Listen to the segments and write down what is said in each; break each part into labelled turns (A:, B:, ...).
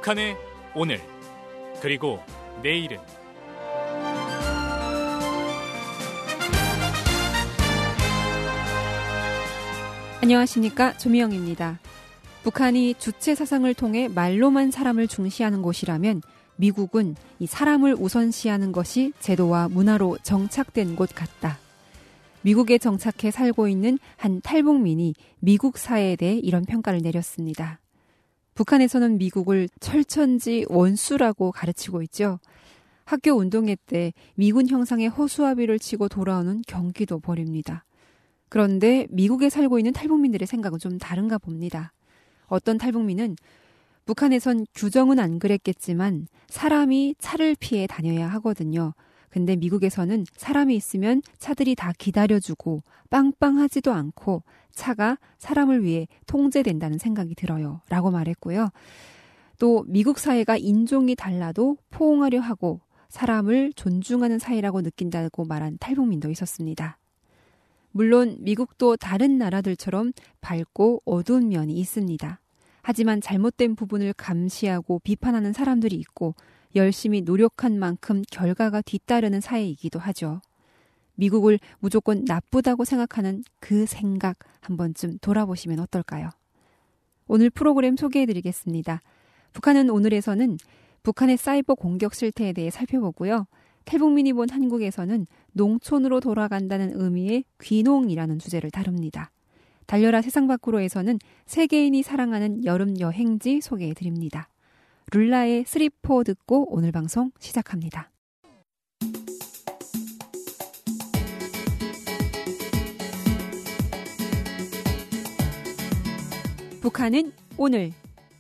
A: 북한의 오늘 그리고 내일은
B: 안녕하십니까, 조미영입니다. 북한이 주체 사상을 통해 말로만 사람을 중시하는 곳이라면 미국은 이 사람을 우선시하는 것이 제도와 문화로 정착된 곳 같다. 미국에 정착해 살고 있는 한 탈북민이 미국 사회에 대해 이런 평가를 내렸습니다. 북한에서는 미국을 철천지 원수라고 가르치고 있죠. 학교 운동회 때 미군 형상의 허수아비를 치고 돌아오는 경기도 벌입니다. 그런데 미국에 살고 있는 탈북민들의 생각은 좀 다른가 봅니다. 어떤 탈북민은 북한에선 규정은 안 그랬겠지만 사람이 차를 피해 다녀야 하거든요. 근데 미국에서는 사람이 있으면 차들이 다 기다려주고 빵빵하지도 않고 차가 사람을 위해 통제된다는 생각이 들어요. 라고 말했고요. 또 미국 사회가 인종이 달라도 포옹하려 하고 사람을 존중하는 사회라고 느낀다고 말한 탈북민도 있었습니다. 물론 미국도 다른 나라들처럼 밝고 어두운 면이 있습니다. 하지만 잘못된 부분을 감시하고 비판하는 사람들이 있고 열심히 노력한 만큼 결과가 뒤따르는 사회이기도 하죠. 미국을 무조건 나쁘다고 생각하는 그 생각 한 번쯤 돌아보시면 어떨까요? 오늘 프로그램 소개해드리겠습니다. 북한은 오늘에서는 북한의 사이버 공격 실태에 대해 살펴보고요. 탈북민이 본 한국에서는 농촌으로 돌아간다는 의미의 귀농이라는 주제를 다룹니다. 달려라 세상 밖으로에서는 세계인이 사랑하는 여름 여행지 소개해드립니다. 룰라의 스리포 듣고 오늘 방송 시작합니다. 북한은 오늘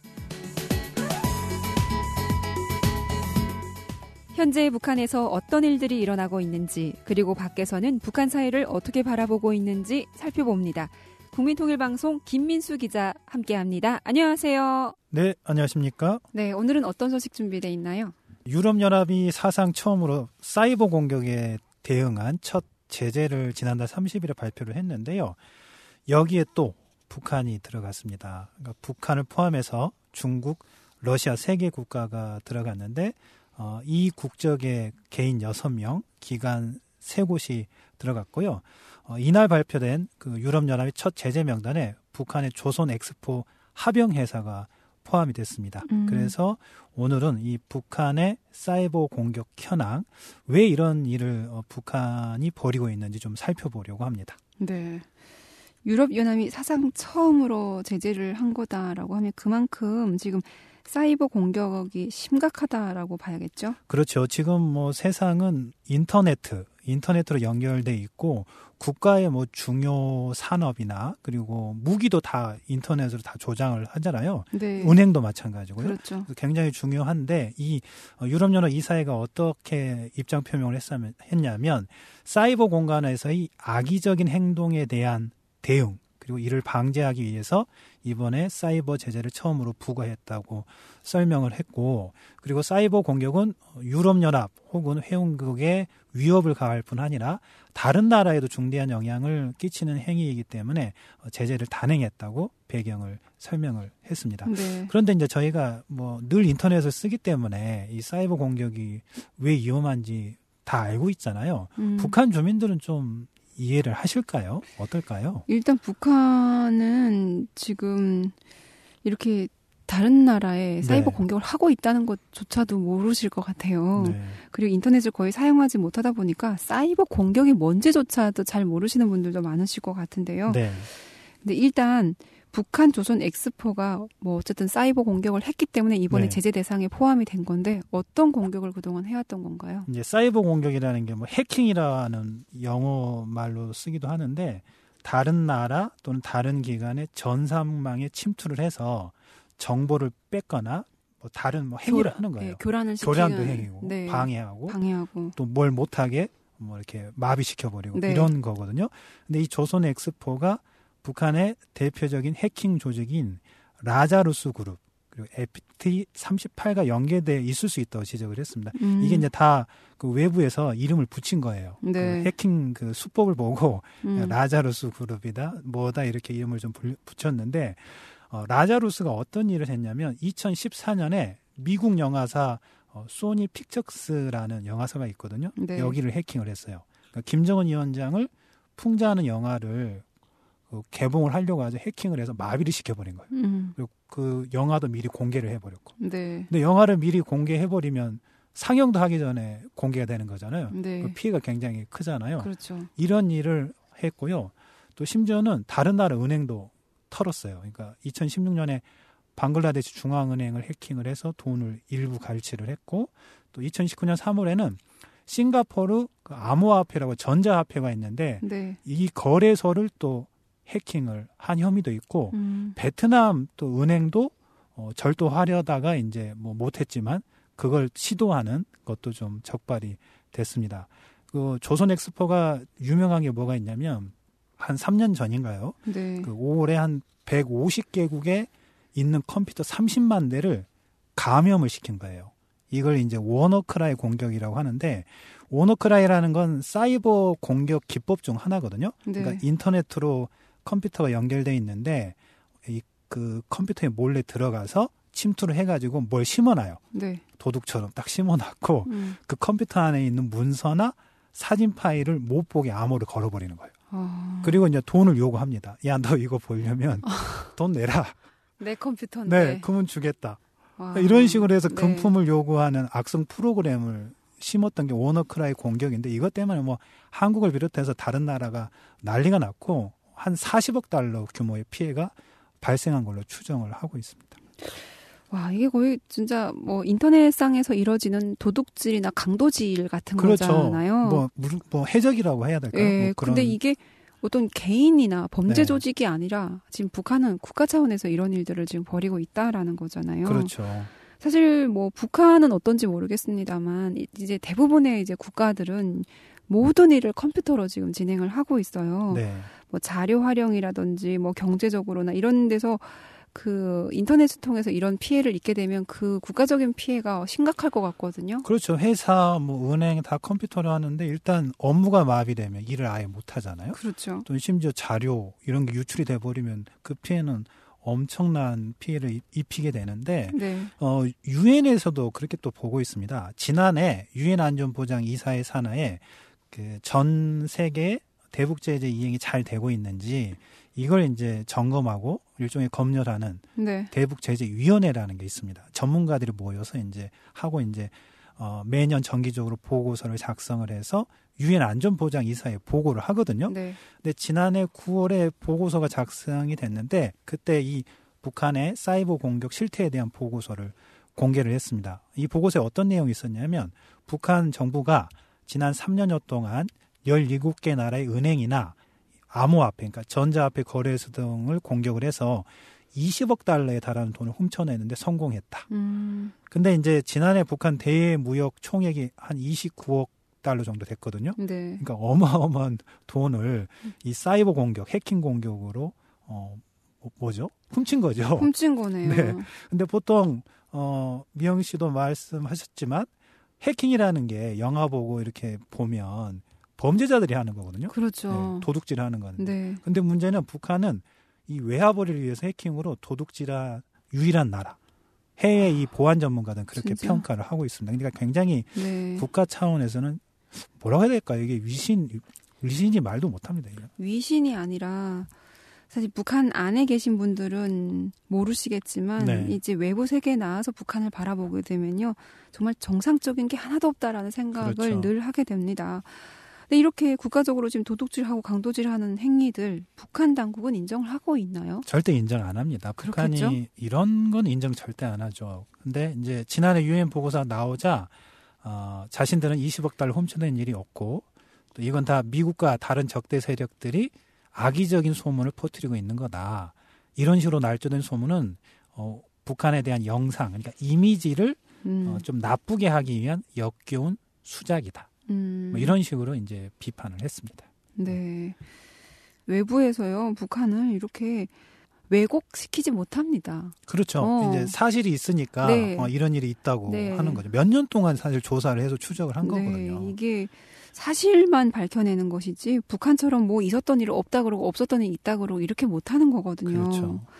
B: 현재 북한에서 어떤 일들이 일어나고 있는지 그리고 밖에서는 북한 사회를 어떻게 바라보고 있는지 살펴봅니다. 국민통일방송 김민수 기자 함께합니다. 안녕하세요.
C: 네, 안녕하십니까?
B: 네, 오늘은 어떤 소식 준비되어 있나요?
C: 유럽연합이 사상 처음으로 사이버 공격에 대응한 첫 제재를 지난달 30일에 발표를 했는데요. 여기에 또 북한이 들어갔습니다. 그러니까 북한을 포함해서 중국, 러시아 3개 국가가 들어갔는데 이 국적의 개인 6명, 기관 3곳이 들어갔고요. 이날 발표된 그 유럽연합의 첫 제재 명단에 북한의 조선엑스포 합영회사가 포함이 됐습니다. 그래서 오늘은 이 북한의 사이버 공격 현황, 왜 이런 일을 북한이 벌이고 있는지 좀 살펴보려고 합니다.
B: 네. 유럽연합이 사상 처음으로 제재를 한 거다라고 하면 그만큼 지금 사이버 공격이 심각하다라고 봐야겠죠?
C: 그렇죠. 지금 뭐 세상은 인터넷으로 연결돼 있고 국가의 뭐 중요 산업이나 그리고 무기도 다 인터넷으로 다 조장을 하잖아요.
B: 네.
C: 은행도 마찬가지고요.
B: 그렇죠.
C: 굉장히 중요한데 이 유럽연합 이사회가 어떻게 입장 표명을 했냐면 사이버 공간에서의 악의적인 행동에 대한 대응 그리고 이를 방지하기 위해서 이번에 사이버 제재를 처음으로 부과했다고 설명을 했고 그리고 사이버 공격은 유럽연합 혹은 회원국에 위협을 가할 뿐 아니라 다른 나라에도 중대한 영향을 끼치는 행위이기 때문에 제재를 단행했다고 배경을 설명을 했습니다.
B: 네.
C: 그런데 이제 저희가 뭐 늘 인터넷을 쓰기 때문에 이 사이버 공격이 왜 위험한지 다 알고 있잖아요. 북한 주민들은 좀 이해를 하실까요? 어떨까요?
B: 일단 북한은 지금 이렇게 다른 나라에 사이버 공격을 하고 있다는 것조차도 모르실 것 같아요.
C: 네.
B: 그리고 인터넷을 거의 사용하지 못하다 보니까 사이버 공격이 뭔지조차도 잘 모르시는 분들도 많으실 것 같은데요.
C: 네.
B: 근데 일단 북한 조선 엑스포가 뭐 어쨌든 사이버 공격을 했기 때문에 이번에 제재 대상에 포함이 된 건데 어떤 공격을 그동안 해왔던 건가요?
C: 이제 사이버 공격이라는 게 뭐 해킹이라는 영어 말로 쓰기도 하는데 다른 나라 또는 다른 기관의 전산망에 침투를 해서 정보를 뺏거나 뭐 다른 뭐 행위를 하는 거예요.
B: 네, 교란도
C: 행위고
B: 네,
C: 방해하고
B: 또
C: 뭘 못하게 뭐 이렇게 마비시켜버리고
B: 네.
C: 이런 거거든요. 근데 이 조선 엑스포가 북한의 대표적인 해킹 조직인 라자루스 그룹 그리고 FT38과 연계돼 있을 수 있다고 지적을 했습니다. 이게 이제 다 그 외부에서 이름을 붙인 거예요.
B: 네.
C: 그 해킹 그 수법을 보고 라자루스 그룹이다 뭐다 이렇게 이름을 좀 붙였는데 라자루스가 어떤 일을 했냐면 2014년에 미국 영화사 소니 픽처스라는 영화사가 있거든요.
B: 네.
C: 여기를 해킹을 했어요. 그러니까 김정은 위원장을 풍자하는 영화를 개봉을 하려고 아주 해킹을 해서 마비를 시켜버린 거예요. 그리고 그 영화도 미리 공개를 해버렸고.
B: 네.
C: 근데 영화를 미리 공개해버리면 상영도 하기 전에 공개가 되는 거잖아요.
B: 네.
C: 그 피해가 굉장히 크잖아요.
B: 그렇죠.
C: 이런 일을 했고요. 또 심지어는 다른 나라 은행도 털었어요. 그러니까 2016년에 방글라데시 중앙은행을 해킹을 해서 돈을 일부 갈취를 했고, 또 2019년 3월에는 싱가포르 그 암호화폐라고 전자화폐가 있는데
B: 네.
C: 이 거래소를 또 해킹을 한 혐의도 있고, 베트남 또 은행도 절도하려다가 이제 뭐 못했지만 그걸 시도하는 것도 좀 적발이 됐습니다. 그 조선엑스포가 유명한 게 뭐가 있냐면 한 3년 전인가요?
B: 네.
C: 그 5월에 한 150개국에 있는 컴퓨터 30만 대를 감염을 시킨 거예요. 이걸 이제 워너크라이 공격이라고 하는데, 워너크라이라는 건 사이버 공격 기법 중 하나거든요.
B: 네.
C: 그러니까 인터넷으로 컴퓨터가 연결돼 있는데 그 컴퓨터에 몰래 들어가서 침투를 해가지고 뭘 심어놔요.
B: 네.
C: 도둑처럼 딱 심어놨고 그 컴퓨터 안에 있는 문서나 사진 파일을 못 보게 암호를 걸어버리는 거예요. 그리고 이제 돈을 요구합니다. 야, 너 이거 보려면 돈 내라.
B: 내 컴퓨터인데.
C: 네, 그러면 주겠다. 이런 식으로 해서 금품을 요구하는 악성 프로그램을 심었던 게 워너크라이 공격인데, 이것 때문에 뭐 한국을 비롯해서 다른 나라가 난리가 났고 한 40억 달러 규모의 피해가 발생한 걸로 추정을 하고 있습니다.
B: 와, 이게 거의 진짜 뭐 인터넷상에서 이뤄지는 도둑질이나 강도질 같은
C: 그렇죠.
B: 거잖아요.
C: 뭐 해적이라고 해야 될까요?
B: 예,
C: 뭐 그런...
B: 근데 이게 어떤 개인이나 범죄
C: 네.
B: 조직이 아니라 지금 북한은 국가 차원에서 이런 일들을 지금 벌이고 있다라는 거잖아요.
C: 그렇죠.
B: 사실 뭐 북한은 어떤지 모르겠습니다만 이제 대부분의 이제 국가들은 모든 일을 컴퓨터로 지금 진행을 하고 있어요.
C: 네.
B: 뭐 자료 활용이라든지 뭐 경제적으로나 이런 데서 그 인터넷을 통해서 이런 피해를 입게 되면 그 국가적인 피해가 심각할 것 같거든요.
C: 그렇죠. 회사, 뭐 은행 다 컴퓨터로 하는데 일단 업무가 마비되면 일을 아예 못 하잖아요.
B: 그렇죠.
C: 또 심지어 자료 이런 게 유출이 돼 버리면 그 피해는 엄청난 피해를 입히게 되는데,
B: 네.
C: 유엔에서도 그렇게 또 보고 있습니다. 지난해 유엔 안전보장 이사회 산하에 그 전 세계 대북 제재 이행이 잘 되고 있는지 이걸 이제 점검하고 일종의 검열하는
B: 네.
C: 대북 제재 위원회라는 게 있습니다. 전문가들이 모여서 이제 하고 이제 매년 정기적으로 보고서를 작성을 해서 유엔 안전보장 이사회에 보고를 하거든요.
B: 네.
C: 근데 지난해 9월에 보고서가 작성이 됐는데 그때 이 북한의 사이버 공격 실태에 대한 보고서를 공개를 했습니다. 이 보고서에 어떤 내용이 있었냐면 북한 정부가 지난 3년여 동안 17개 나라의 은행이나 암호화폐, 그러니까 전자화폐 거래소 등을 공격을 해서 20억 달러에 달하는 돈을 훔쳐내는데 성공했다. 근데 이제 지난해 북한 대무역 총액이 한 29억 달러 정도 됐거든요.
B: 네.
C: 그러니까 어마어마한 돈을 이 사이버 공격, 해킹 공격으로 훔친 거죠.
B: 훔친 거네요.
C: 네. 근데 보통 미영 씨도 말씀하셨지만 해킹이라는 게 영화 보고 이렇게 보면 범죄자들이 하는 거거든요.
B: 그렇죠.
C: 네, 도둑질 하는 건데.
B: 네.
C: 근데 문제는 북한은 이 외화벌이를 위해서 해킹으로 도둑질한 유일한 나라. 해외 이 보안 전문가들은 그렇게
B: 진짜?
C: 평가를 하고 있습니다. 그러니까 굉장히
B: 네.
C: 국가 차원에서는 뭐라고 해야 될까요? 이게 위신이 말도 못합니다. 이거.
B: 위신이 아니라 사실 북한 안에 계신 분들은 모르시겠지만
C: 네.
B: 이제 외부 세계에 나와서 북한을 바라보게 되면요. 정말 정상적인 게 하나도 없다라는 생각을
C: 그렇죠.
B: 늘 하게 됩니다. 근데 이렇게 국가적으로 지금 도둑질하고 강도질하는 행위들 북한 당국은 인정을 하고 있나요?
C: 절대 인정 안 합니다. 북한이
B: 그렇겠죠?
C: 이런 건 인정 절대 안 하죠. 근데 이제 지난해 유엔 보고서 나오자 자신들은 20억 달러 훔쳐낸 일이 없고 또 이건 다 미국과 다른 적대 세력들이 악의적인 소문을 퍼뜨리고 있는 거다. 이런 식으로 날조된 소문은 북한에 대한 영상, 그러니까 이미지를 좀 나쁘게 하기 위한 역겨운 수작이다. 뭐 이런 식으로 이제 비판을 했습니다.
B: 네. 외부에서요, 북한을 이렇게 왜곡시키지 못합니다.
C: 그렇죠. 이제 사실이 있으니까
B: 네.
C: 이런 일이 있다고
B: 네.
C: 하는 거죠. 몇 년 동안 사실 조사를 해서 추적을 한
B: 네,
C: 거거든요.
B: 이게 사실만 밝혀내는 것이지 북한처럼 뭐 있었던 일이 없다 그러고 없었던 일이 있다 그러고 이렇게 못하는 거거든요.
C: 그렇죠.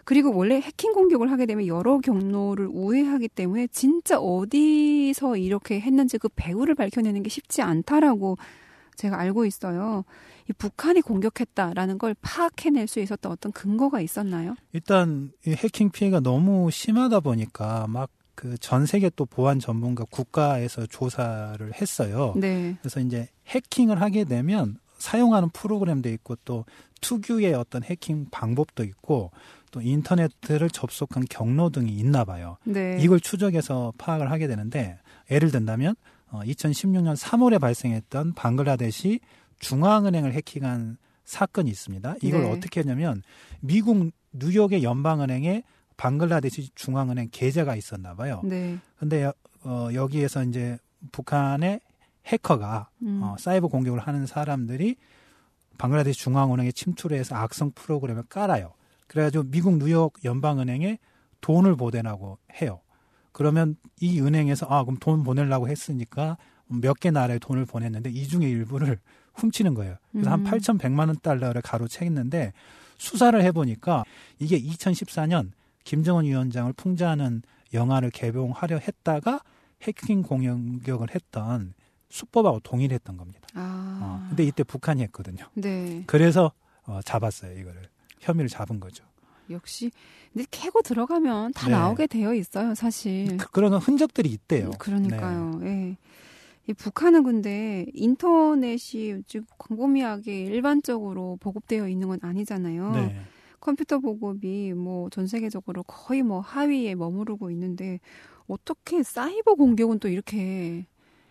B: 그리고 원래 해킹 공격을 하게 되면 여러 경로를 우회하기 때문에 진짜 어디서 이렇게 했는지 그 배후를 밝혀내는 게 쉽지 않다라고 제가 알고 있어요. 이 북한이 공격했다라는 걸 파악해낼 수 있었던 어떤 근거가 있었나요?
C: 일단 이 해킹 피해가 너무 심하다 보니까 막 그 전 세계 또 보안 전문가 국가에서 조사를 했어요.
B: 네.
C: 그래서 이제 해킹을 하게 되면 사용하는 프로그램도 있고 또 특유의 어떤 해킹 방법도 있고 또 인터넷을 접속한 경로 등이 있나 봐요.
B: 네.
C: 이걸 추적해서 파악을 하게 되는데 예를 든다면 2016년 3월에 발생했던 방글라데시 중앙은행을 해킹한 사건이 있습니다. 이걸
B: 네.
C: 어떻게 했냐면 미국 뉴욕의 연방은행에 방글라데시 중앙은행 계좌가 있었나 봐요.
B: 네.
C: 근데 여기에서 이제 북한의 해커가 사이버 공격을 하는 사람들이 방글라데시 중앙은행에 침투를 해서 악성 프로그램을 깔아요. 그래가지고 미국 뉴욕 연방은행에 돈을 보내라고 해요. 그러면 이 은행에서 그럼 돈 보내려고 했으니까 몇 개 나라에 돈을 보냈는데 이 중에 일부를 훔치는 거예요. 그래서 한 8,100만 원 달러를 가로챘는데 수사를 해보니까 이게 2014년 김정은 위원장을 풍자하는 영화를 개봉하려 했다가 해킹 공격을 했던 수법하고 동일했던 겁니다. 근데 이때 북한이 했거든요.
B: 네.
C: 그래서 잡았어요. 이거를. 혐의를 잡은 거죠.
B: 역시 근데 캐고 들어가면 다
C: 네.
B: 나오게 되어 있어요, 사실.
C: 그런 흔적들이 있대요.
B: 그러니까요.
C: 네.
B: 예. 이 북한은 근데 인터넷이 지금 광범위하게 일반적으로 보급되어 있는 건 아니잖아요.
C: 네.
B: 컴퓨터 보급이 뭐 전 세계적으로 거의 뭐 하위에 머무르고 있는데 어떻게 사이버 공격은 또 이렇게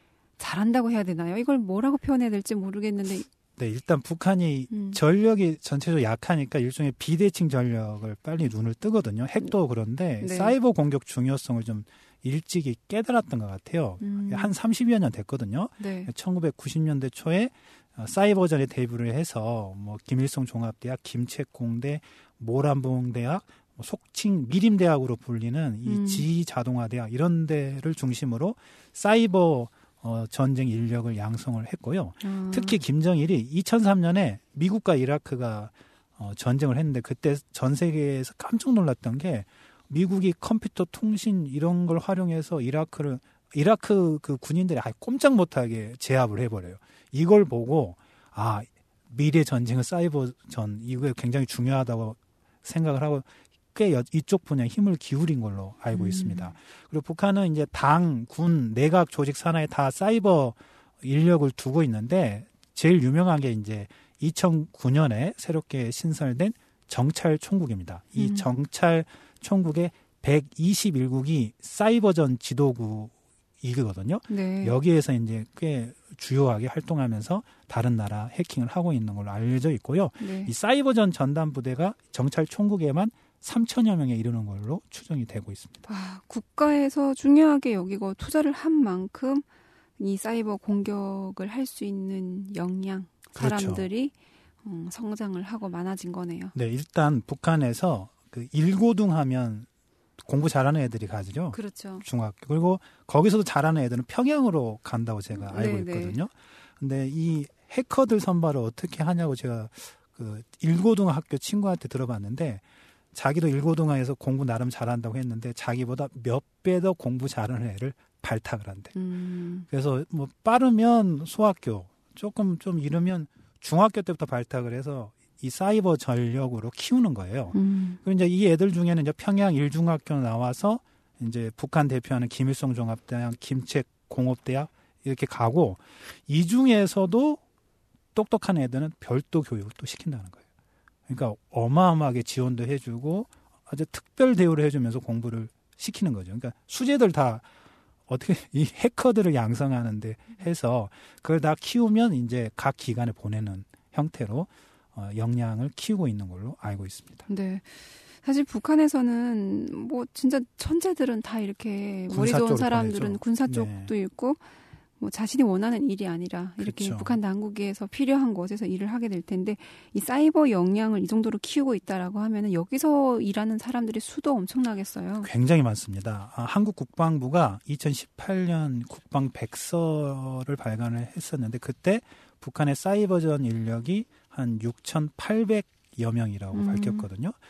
B: 잘한다고 해야 되나요? 이걸 뭐라고 표현해야 될지 모르겠는데.
C: 네, 일단 북한이 전력이 전체적으로 약하니까 일종의 비대칭 전력을 빨리 눈을 뜨거든요. 핵도 그런데
B: 네.
C: 사이버 공격 중요성을 좀 일찍이 깨달았던 것 같아요. 한 30여 년 됐거든요.
B: 네.
C: 1990년대 초에 사이버전에 데뷔를 해서 뭐 김일성 종합대학, 김책공대, 모란봉대학, 속칭 미림대학으로 불리는 이 지자동화대학 이런 데를 중심으로 사이버 전쟁 인력을 양성을 했고요. 특히 김정일이 2003년에 미국과 이라크가 전쟁을 했는데 그때 전 세계에서 깜짝 놀랐던 게 미국이 컴퓨터 통신 이런 걸 활용해서 이라크 그 군인들이 아예 꼼짝 못하게 제압을 해버려요. 이걸 보고 미래 전쟁은 사이버전 이거 굉장히 중요하다고 생각을 하고 꽤 이쪽 분야에 힘을 기울인 걸로 알고 있습니다. 그리고 북한은 이제 당, 군, 내각 조직 산하에 다 사이버 인력을 두고 있는데 제일 유명한 게 이제 2009년에 새롭게 신설된 정찰총국입니다. 이 정찰총국의 121국이 사이버전 지도국이거든요.
B: 네.
C: 여기에서 이제 꽤 주요하게 활동하면서 다른 나라 해킹을 하고 있는 걸로 알려져 있고요.
B: 네.
C: 이 사이버전 전담 부대가 정찰총국에만 3천여 명에 이르는 걸로 추정이 되고 있습니다.
B: 국가에서 중요하게 여기고 투자를 한 만큼 이 사이버 공격을 할 수 있는 역량,
C: 그렇죠.
B: 사람들이 성장을 하고 많아진 거네요.
C: 네, 일단 북한에서 그 일고등 하면 공부 잘하는 애들이 가죠.
B: 그렇죠.
C: 중학교. 그리고 거기서도 잘하는 애들은 평양으로 간다고 제가 알고
B: 네네.
C: 있거든요. 근데 이 해커들 선발을 어떻게 하냐고 제가 그 일고등학교 친구한테 들어봤는데 자기도 일고등학에서 공부 나름 잘한다고 했는데 자기보다 몇 배 더 공부 잘하는 애를 발탁을 한대. 그래서 뭐 빠르면 소학교, 조금 좀 이르면 중학교 때부터 발탁을 해서 이 사이버 전력으로 키우는 거예요. 그리고 이제 이 애들 중에는 이제 평양 일중학교 나와서 이제 북한 대표하는 김일성 종합대학, 김책공업대학 이렇게 가고 이 중에서도 똑똑한 애들은 별도 교육을 또 시킨다는 거예요. 그러니까 어마어마하게 지원도 해주고 아주 특별 대우를 해주면서 공부를 시키는 거죠. 그러니까 수재들 다 어떻게 이 해커들을 양성하는데 해서 그걸 다 키우면 이제 각 기관에 보내는 형태로 역량을 키우고 있는 걸로 알고 있습니다.
B: 네. 사실 북한에서는 뭐 진짜 천재들은 다 이렇게 머리
C: 군사
B: 좋은
C: 쪽으로
B: 사람들은
C: 보내죠.
B: 군사 쪽도 있고 뭐 자신이 원하는 일이 아니라 이렇게
C: 그렇죠.
B: 북한 당국에서 필요한 곳에서 일을 하게 될 텐데 이 사이버 역량을 이 정도로 키우고 있다라고 하면은 여기서 일하는 사람들의 수도 엄청나겠어요.
C: 굉장히 많습니다. 한국 국방부가 2018년 국방 백서를 발간을 했었는데 그때 북한의 사이버전 인력이 한 6,800여 명이라고 밝혔거든요.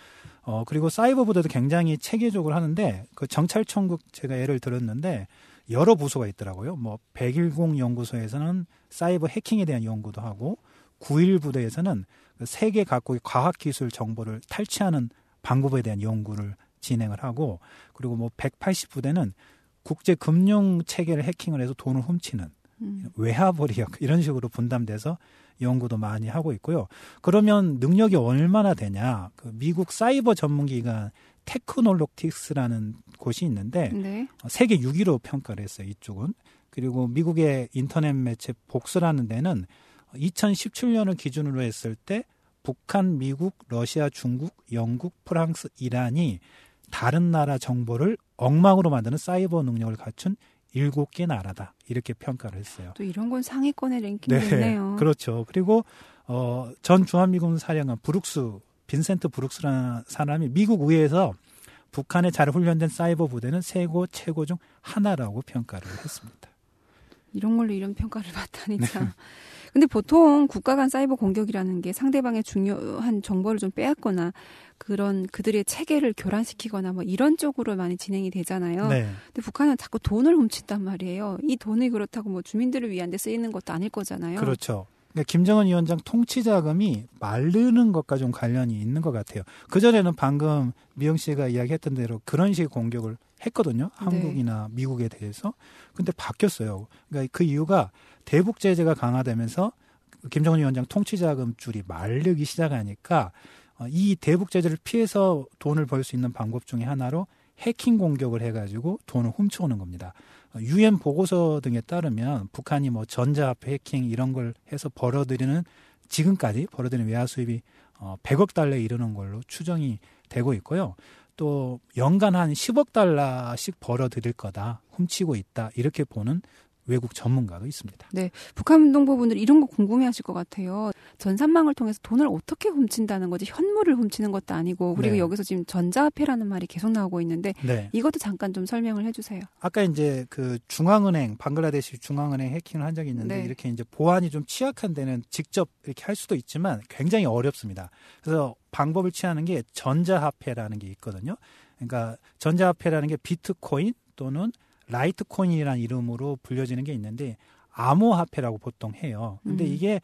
C: 그리고 사이버 부대도 굉장히 체계적으로 하는데 그 정찰총국 제가 예를 들었는데 여러 부서가 있더라고요. 뭐 110 연구소에서는 사이버 해킹에 대한 연구도 하고 9.1 부대에서는 세계 각국의 과학기술 정보를 탈취하는 방법에 대한 연구를 진행을 하고 그리고 뭐 180 부대는 국제 금융 체계를 해킹을 해서 돈을 훔치는 외화벌이역 이런 식으로 분담돼서 연구도 많이 하고 있고요. 그러면 능력이 얼마나 되냐? 그 미국 사이버 전문기관 테크놀로틱스라는 곳이 있는데
B: 네.
C: 세계 6위로 평가를 했어요. 이쪽은. 그리고 미국의 인터넷 매체 복스라는 데는 2017년을 기준으로 했을 때 북한, 미국, 러시아, 중국, 영국, 프랑스, 이란이 다른 나라 정보를 엉망으로 만드는 사이버 능력을 갖춘 7개 나라다. 이렇게 평가를 했어요.
B: 또 이런 건 상위권의 랭킹이 있네요.
C: 그렇죠. 그리고 전 주한미군 사령관 빈센트 브룩스라는 사람이 미국 의회에서 북한에 잘 훈련된 사이버 부대는 최고 중 하나라고 평가를 했습니다.
B: 이런 걸로 이런 평가를 받다니 참. 근데 보통 국가 간 사이버 공격이라는 게 상대방의 중요한 정보를 좀 빼앗거나 그런 그들의 체계를 교란시키거나 뭐 이런 쪽으로 많이 진행이 되잖아요.
C: 네.
B: 근데 북한은 자꾸 돈을 훔친단 말이에요. 이 돈이 그렇다고 뭐 주민들을 위한 데 쓰이는 것도 아닐 거잖아요.
C: 그렇죠. 그러니까 김정은 위원장 통치 자금이 마르는 것과 좀 관련이 있는 것 같아요. 그전에는 방금 미영 씨가 이야기했던 대로 그런 식의 공격을 했거든요. 한국이나 미국에 대해서. 근데 바뀌었어요. 그러니까 그 이유가 대북 제재가 강화되면서 김정은 위원장 통치 자금줄이 마르기 시작하니까 이 대북 제재를 피해서 돈을 벌 수 있는 방법 중에 하나로 해킹 공격을 해가지고 돈을 훔쳐오는 겁니다. UN 보고서 등에 따르면 북한이 뭐 전자화폐 해킹 이런 걸 해서 지금까지 벌어들인 외화 수입이 100억 달러에 이르는 걸로 추정이 되고 있고요. 또 연간 한 10억 달러씩 벌어들일 거다. 훔치고 있다. 이렇게 보는 외국 전문가도 있습니다.
B: 네, 북한 동포분들 이런 거 궁금해하실 것 같아요. 전산망을 통해서 돈을 어떻게 훔친다는 거지 현물을 훔치는 것도 아니고 그리고
C: 네.
B: 여기서 지금 전자화폐라는 말이 계속 나오고 있는데
C: 네.
B: 이것도 잠깐 좀 설명을 해주세요.
C: 아까 이제 그 방글라데시 중앙은행 해킹을 한 적이 있는데
B: 네.
C: 이렇게 이제 보안이 좀 취약한 데는 직접 이렇게 할 수도 있지만 굉장히 어렵습니다. 그래서 방법을 취하는 게 전자화폐라는 게 있거든요. 그러니까 전자화폐라는 게 비트코인 또는 라이트코인이라는 이름으로 불려지는 게 있는데 암호화폐라고 보통 해요. 근데 이게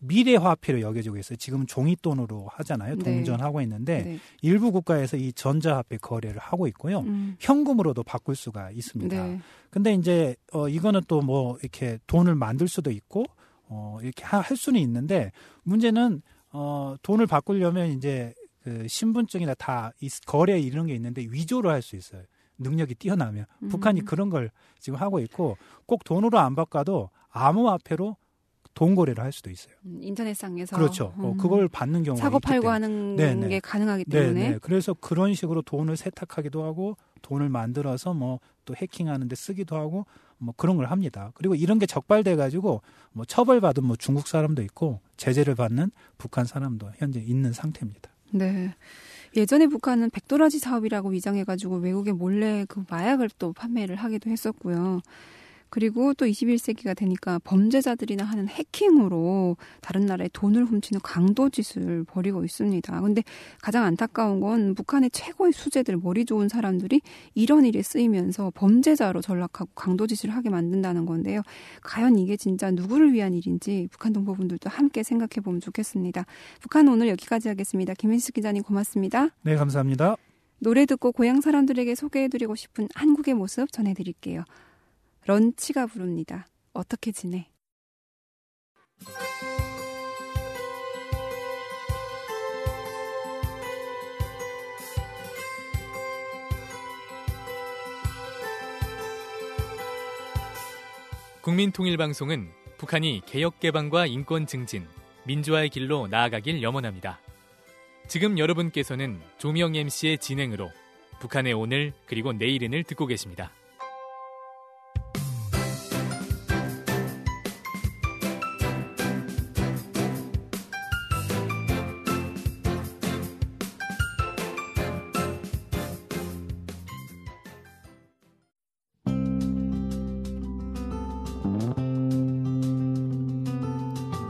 C: 미래화폐로 여겨지고 있어요. 지금 종이돈으로 하잖아요. 동전하고 있는데
B: 네.
C: 일부 국가에서 이 전자화폐 거래를 하고 있고요. 현금으로도 바꿀 수가 있습니다.
B: 네.
C: 근데 이제 이거는 또 뭐 이렇게 돈을 만들 수도 있고 이렇게 할 수는 있는데 문제는 돈을 바꾸려면 이제 그 신분증이나 다 거래 이런 게 있는데 위조를 할 수 있어요. 능력이 뛰어나면 북한이 그런 걸 지금 하고 있고 꼭 돈으로 안 바꿔도 암호화폐로 돈 거래를 할 수도 있어요.
B: 인터넷상에서
C: 그렇죠. 그걸 받는 경우가
B: 사고
C: 있기
B: 팔고
C: 때문에.
B: 하는
C: 네네.
B: 게 가능하기 때문에
C: 네네. 그래서 그런 식으로 돈을 세탁하기도 하고 돈을 만들어서 뭐 또 해킹하는 데 쓰기도 하고 뭐 그런 걸 합니다. 그리고 이런 게 적발돼 가지고 뭐 처벌받은 뭐 중국 사람도 있고 제재를 받는 북한 사람도 현재 있는 상태입니다.
B: 네. 예전에 북한은 백도라지 사업이라고 위장해가지고 외국에 몰래 그 마약을 또 판매를 하기도 했었고요. 그리고 또 21세기가 되니까 범죄자들이나 하는 해킹으로 다른 나라의 돈을 훔치는 강도짓을 벌이고 있습니다. 근데 가장 안타까운 건 북한의 최고의 수재들, 머리 좋은 사람들이 이런 일에 쓰이면서 범죄자로 전락하고 강도짓을 하게 만든다는 건데요. 과연 이게 진짜 누구를 위한 일인지 북한 동포분들도 함께 생각해 보면 좋겠습니다. 북한 오늘 여기까지 하겠습니다. 김현수 기자님 고맙습니다.
C: 네, 감사합니다.
B: 노래 듣고 고향 사람들에게 소개해드리고 싶은 한국의 모습 전해드릴게요. 런치가 부릅니다. 어떻게 지내?
A: 국민통일방송은 북한이 개혁개방과 인권 증진, 민주화의 길로 나아가길 염원합니다. 지금 여러분께서는 조미영 MC의 진행으로 북한의 오늘 그리고 내일은을 듣고 계십니다.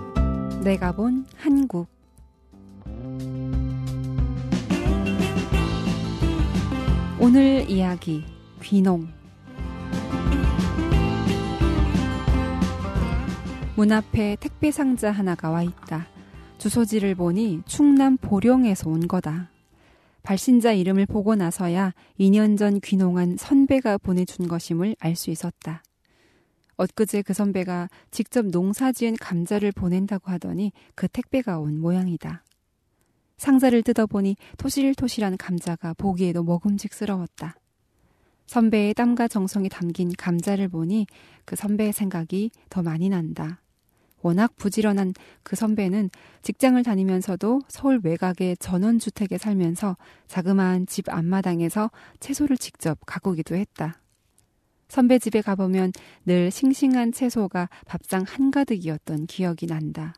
B: 내가 본 한국 오늘 이야기 귀농. 문 앞에 택배 상자 하나가 와 있다. 주소지를 보니 충남 보령에서 온 거다. 발신자 이름을 보고 나서야 2년 전 귀농한 선배가 보내준 것임을 알 수 있었다. 엊그제 그 선배가 직접 농사지은 감자를 보낸다고 하더니 그 택배가 온 모양이다. 상자를 뜯어보니 토실토실한 감자가 보기에도 먹음직스러웠다. 선배의 땀과 정성이 담긴 감자를 보니 그 선배의 생각이 더 많이 난다. 워낙 부지런한 그 선배는 직장을 다니면서도 서울 외곽의 전원주택에 살면서 자그마한 집 앞마당에서 채소를 직접 가꾸기도 했다. 선배 집에 가보면 늘 싱싱한 채소가 밥상 한가득이었던 기억이 난다.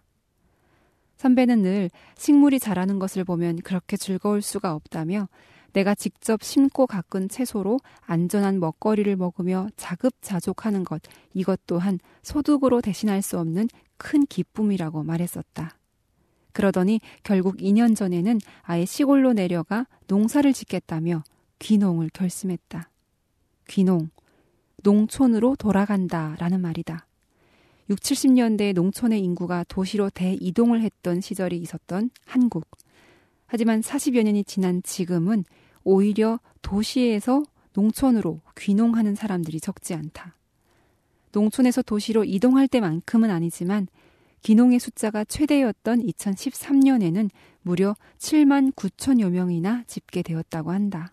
B: 선배는 늘 식물이 자라는 것을 보면 그렇게 즐거울 수가 없다며 내가 직접 심고 가꾼 채소로 안전한 먹거리를 먹으며 자급자족하는 것, 이것 또한 소득으로 대신할 수 없는 큰 기쁨이라고 말했었다. 그러더니 결국 2년 전에는 아예 시골로 내려가 농사를 짓겠다며 귀농을 결심했다. 귀농, 농촌으로 돌아간다라는 말이다. 60, 70년대 농촌의 인구가 도시로 대이동을 했던 시절이 있었던 한국. 하지만 40여 년이 지난 지금은 오히려 도시에서 농촌으로 귀농하는 사람들이 적지 않다. 농촌에서 도시로 이동할 때만큼은 아니지만 귀농의 숫자가 최대였던 2013년에는 무려 7만 9천여 명이나 집계되었다고 한다.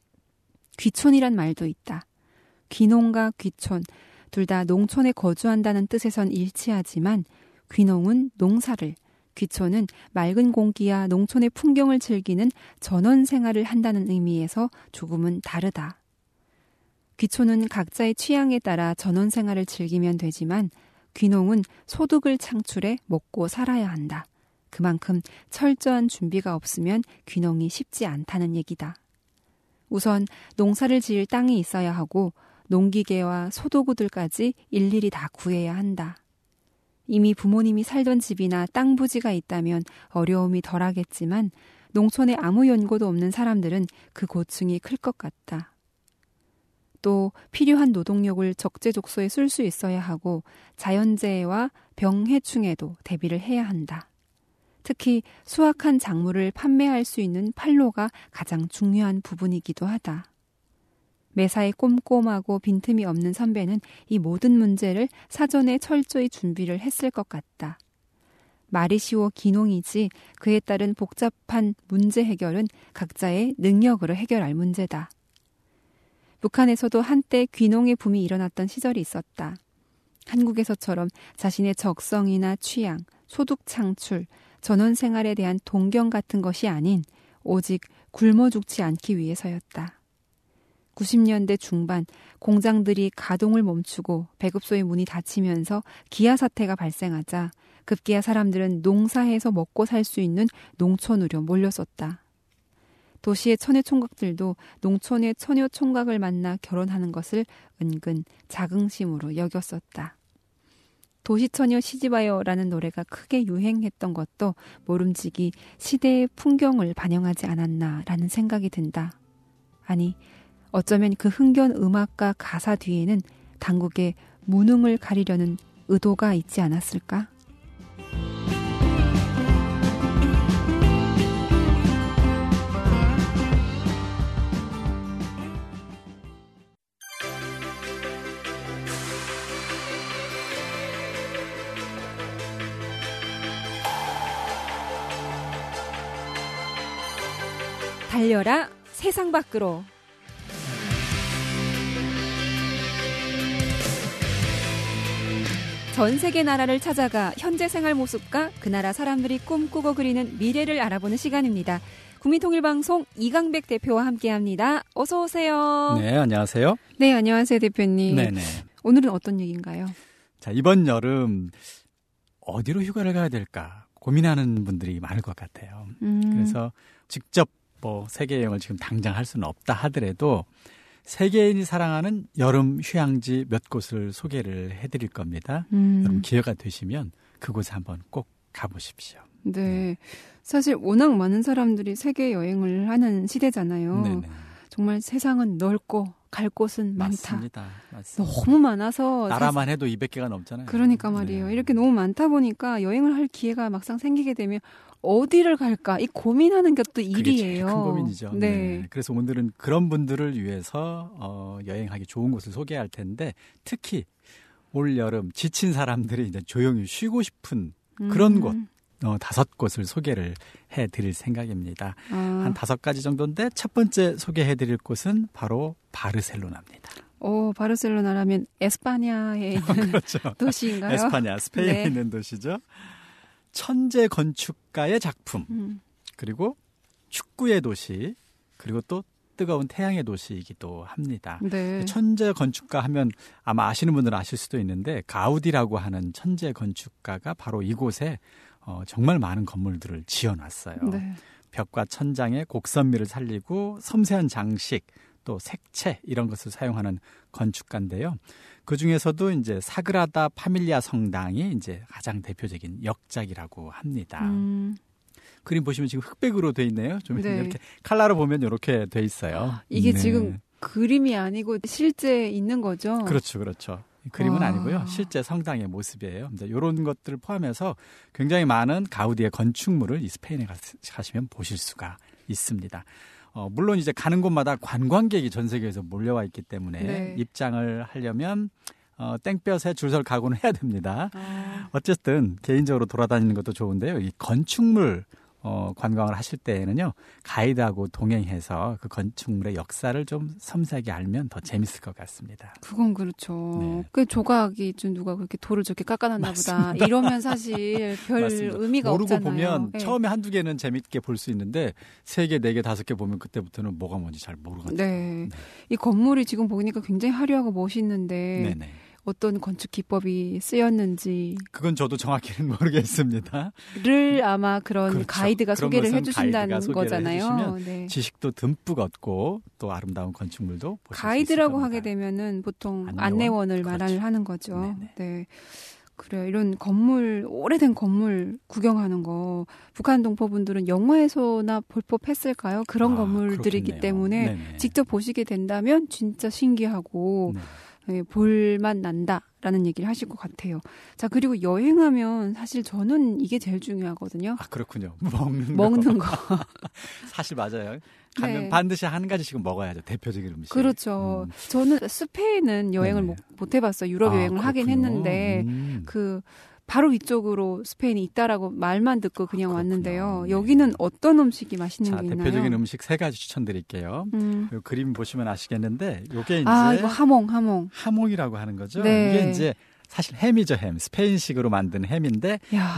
B: 귀촌이란 말도 있다. 귀농과 귀촌, 둘 다 농촌에 거주한다는 뜻에선 일치하지만 귀농은 농사를, 귀촌은 맑은 공기와 농촌의 풍경을 즐기는 전원 생활을 한다는 의미에서 조금은 다르다. 귀촌은 각자의 취향에 따라 전원 생활을 즐기면 되지만 귀농은 소득을 창출해 먹고 살아야 한다. 그만큼 철저한 준비가 없으면 귀농이 쉽지 않다는 얘기다. 우선 농사를 지을 땅이 있어야 하고 농기계와 소도구들까지 일일이 다 구해야 한다. 이미 부모님이 살던 집이나 땅 부지가 있다면 어려움이 덜하겠지만 농촌에 아무 연고도 없는 사람들은 그 고충이 클 것 같다. 또 필요한 노동력을 적재적소에 쓸 수 있어야 하고 자연재해와 병해충에도 대비를 해야 한다. 특히 수확한 작물을 판매할 수 있는 판로가 가장 중요한 부분이기도 하다. 매사에 꼼꼼하고 빈틈이 없는 선배는 이 모든 문제를 사전에 철저히 준비를 했을 것 같다. 말이 쉬워 귀농이지 그에 따른 복잡한 문제 해결은 각자의 능력으로 해결할 문제다. 북한에서도 한때 귀농의 붐이 일어났던 시절이 있었다. 한국에서처럼 자신의 적성이나 취향, 소득 창출, 전원 생활에 대한 동경 같은 것이 아닌 오직 굶어 죽지 않기 위해서였다. 90년대 중반 공장들이 가동을 멈추고 배급소의 문이 닫히면서 기아 사태가 발생하자 급기야 사람들은 농사해서 먹고 살 수 있는 농촌으로 몰려섰다. 도시의 처녀총각들도 농촌의 처녀총각을 만나 결혼하는 것을 은근 자긍심으로 여겼었다. 도시처녀 시집와요라는 노래가 크게 유행했던 것도 모름지기 시대의 풍경을 반영하지 않았나라는 생각이 든다. 아니, 어쩌면 그 흥겨운 음악과 가사 뒤에는 당국의 무능을 가리려는 의도가 있지 않았을까? 달려라 세상 밖으로. 전 세계 나라를 찾아가 현재 생활 모습과 그 나라 사람들이 꿈꾸고 그리는 미래를 알아보는 시간입니다. 국민통일방송 이강백 대표와 함께합니다. 어서 오세요.
D: 네, 안녕하세요.
B: 네, 안녕하세요, 대표님.
D: 네네.
B: 오늘은 어떤 얘기인가요?
D: 자, 이번 여름 어디로 휴가를 가야 될까 고민하는 분들이 많을 것 같아요. 그래서 직접 세계 여행을 지금 당장 할 수는 없다 하더라도 세계인이 사랑하는 여름 휴양지 몇 곳을 소개를 해드릴 겁니다. 여러분 기회가 되시면 그곳에 한번 꼭 가보십시오.
B: 네, 사실 워낙 많은 사람들이 세계 여행을 하는 시대잖아요.
D: 네네.
B: 정말 세상은 넓고 갈 곳은 많다.
D: 맞습니다.
B: 너무 많아서
D: 나라만 해도 200개가 넘잖아요.
B: 그러니까 말이에요.
D: 네.
B: 이렇게 너무 많다 보니까 여행을 할 기회가 막상 생기게 되면 어디를 갈까? 이 고민하는 것도 일이에요.
D: 큰 고민이죠.
B: 네.
D: 네. 그래서 오늘은 그런 분들을 위해서 여행하기 좋은 곳을 소개할 텐데 특히 올 여름 지친 사람들이 이제 조용히 쉬고 싶은 그런 곳 5곳을 소개를 해드릴 생각입니다. 한 5가지 정도인데 첫 번째 소개해드릴 곳은 바로 바르셀로나입니다.
B: 바르셀로나라면 에스파냐에 있는
D: 그렇죠.
B: 도시인가요?
D: 에스파냐, 스페인에
B: 네.
D: 있는 도시죠. 천재 건축가의 작품, 그리고 축구의 도시, 그리고 또 뜨거운 태양의 도시이기도 합니다.
B: 네.
D: 천재 건축가 하면 아마 아시는 분들은 아실 수도 있는데 가우디라고 하는 천재 건축가가 바로 이곳에 정말 많은 건물들을 지어놨어요.
B: 네.
D: 벽과 천장의 곡선미를 살리고 섬세한 장식, 또 색채 이런 것을 사용하는 건축가인데요. 그 중에서도 이제 사그라다 파밀리아 성당이 이제 가장 대표적인 역작이라고 합니다. 그림 보시면 지금 흑백으로 돼 있네요. 좀
B: 네.
D: 이렇게 칼라로 보면 이렇게 돼 있어요.
B: 이게
D: 네.
B: 지금 그림이 아니고 실제 있는 거죠?
D: 그렇죠, 그렇죠. 그림은
B: 와.
D: 아니고요. 실제 성당의 모습이에요. 이런 것들을 포함해서 굉장히 많은 가우디의 건축물을 이 스페인에 가시면 보실 수가 있습니다. 물론 이제 가는 곳마다 관광객이 전 세계에서 몰려와 있기 때문에
B: 네.
D: 입장을 하려면 땡볕에 줄설 각오는 해야 됩니다. 어쨌든 개인적으로 돌아다니는 것도 좋은데요. 이 건축물 관광을 하실 때에는요, 가이드하고 동행해서 그 건축물의 역사를 좀 섬세하게 알면 더 재밌을 것 같습니다.
B: 그건 그렇죠.
D: 네.
B: 그 조각이 좀 누가 그렇게 돌을 저렇게 깎아놨나 보다. 이러면 사실 별
D: 맞습니다.
B: 의미가
D: 모르고
B: 없잖아요.
D: 보면
B: 네.
D: 처음에 한두 개는 재밌게 볼 수 있는데 3개, 4개, 5개 보면 그때부터는 뭐가 뭔지 잘 모르거든요.
B: 네. 이 건물이 지금 보니까 굉장히 화려하고 멋있는데
D: 네네.
B: 어떤 건축 기법이 쓰였는지
D: 그건 저도 정확히는 모르겠습니다.
B: 를 아마 그런
D: 그렇죠.
B: 가이드가
D: 그런
B: 소개를
D: 것은
B: 해주신다는
D: 가이드가 소개를
B: 거잖아요.
D: 해주시면
B: 네.
D: 지식도 듬뿍 얻고 또 아름다운 건축물도 보실 수 있을
B: 가이드라고
D: 겁니다.
B: 하게 되면은 보통
D: 안내원?
B: 안내원을
D: 그렇죠.
B: 말을 하는 거죠.
D: 네네.
B: 네. 그래요. 이런 건물, 오래된 건물 구경하는 거, 북한 동포분들은 영화에서나 볼 법했을까요? 그런 건물들이기
D: 그렇겠네요.
B: 때문에
D: 네네.
B: 직접 보시게 된다면 진짜 신기하고
D: 네.
B: 네, 볼만 난다라는 얘기를 하실 것 같아요. 자, 그리고 여행하면 사실 저는 이게 제일 중요하거든요.
D: 아, 그렇군요. 먹는
B: 거.
D: 사실 맞아요. 가면
B: 네.
D: 반드시 한 가지씩은 먹어야죠. 대표적인 음식.
B: 그렇죠. 저는 스페인은 여행을
D: 네네.
B: 못 해봤어요. 유럽 여행을 하긴
D: 그렇군요.
B: 했는데 바로 위쪽으로 스페인이 있다라고 말만 듣고 그냥
D: 그렇군요.
B: 왔는데요.
D: 네.
B: 여기는 어떤 음식이 맛있는
D: 자,
B: 게 있나요?
D: 대표적인 음식 3가지 추천드릴게요. 요 그림 보시면 아시겠는데 요게 이제
B: 이거 하몽.
D: 하몽이라고 하는 거죠.
B: 네.
D: 이게 이제 사실 햄이죠, 햄. 스페인식으로 만든 햄인데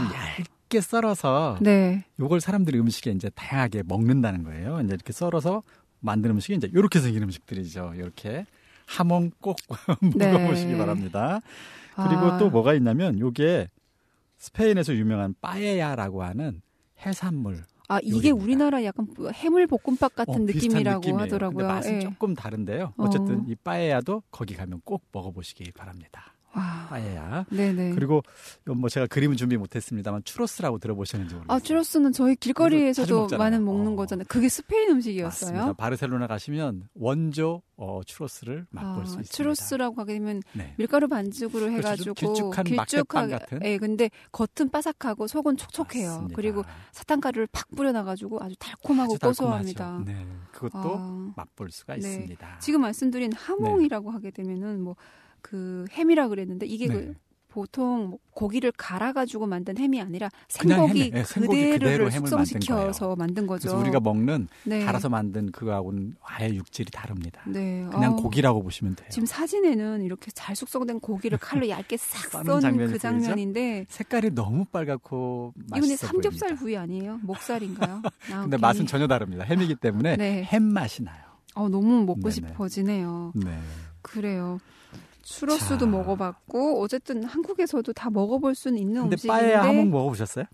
D: 얇게 썰어서
B: 네.
D: 요걸 사람들이 음식에 이제 다양하게 먹는다는 거예요. 이제 이렇게 썰어서 만든 음식이 이제 이렇게 생긴 음식들이죠. 이렇게 하몽 꼭 먹어보시기 바랍니다. 그리고 또 뭐가 있냐면 요게 스페인에서 유명한 빠에야라고 하는 해산물.
B: 이게
D: 요리입니다.
B: 우리나라 약간 해물볶음밥 같은 느낌이라고
D: 느낌이에요.
B: 하더라고요.
D: 근데 맛은
B: 예.
D: 조금 다른데요. 어쨌든 이 빠에야도 거기 가면 꼭 먹어보시기 바랍니다. 빠에야.
B: 네네.
D: 그리고 뭐 제가 그림은 준비 못했습니다만 추로스라고 들어보셨는지 모르겠어요.
B: 추로스는 저희 길거리에서도
D: 자주
B: 많은
D: 먹잖아요.
B: 먹는 거잖아요. 그게 스페인 음식이었어요?
D: 맞습니다. 바르셀로나 가시면 원조 추로스를 맛볼 수 있습니다.
B: 추로스라고 하게 되면
D: 네.
B: 밀가루 반죽으로 해가지고
D: 길쭉한 마켓빵 같은.
B: 네, 근데 겉은 바삭하고 속은 촉촉해요.
D: 맞습니다.
B: 그리고 사탕가루를 팍 뿌려놔가지고 아주 달콤하고 고소합니다.
D: 네, 그것도 맛볼 수가
B: 네.
D: 있습니다.
B: 지금 말씀드린 하몽이라고 하게 되면은 뭐 그 햄이라 그랬는데 이게 보통 고기를 갈아가지고 만든 햄이 아니라 생고기 그대로를 숙성시켜서 만든 거죠.
D: 그래서 우리가 먹는 갈아서 만든 그거하고는 아예 육질이 다릅니다.
B: 네.
D: 그냥 고기라고 보시면 돼요.
B: 지금 사진에는 이렇게 잘 숙성된 고기를 칼로 얇게 싹 썬 그 장면인데
D: 색깔이 너무 빨갛고 맛있어 보입니다.
B: 이건 삼겹살 부위 아니에요? 목살인가요?
D: 근데 맛은 전혀 다릅니다. 햄이기 때문에 햄 맛이 나요.
B: 너무 먹고 싶어지네요.
D: 네.
B: 그래요. 추로스도 먹어봤고 어쨌든 한국에서도 다 먹어볼 수는 있는
D: 근데
B: 음식인데
D: 빠에야 하몽 먹어보셨어요?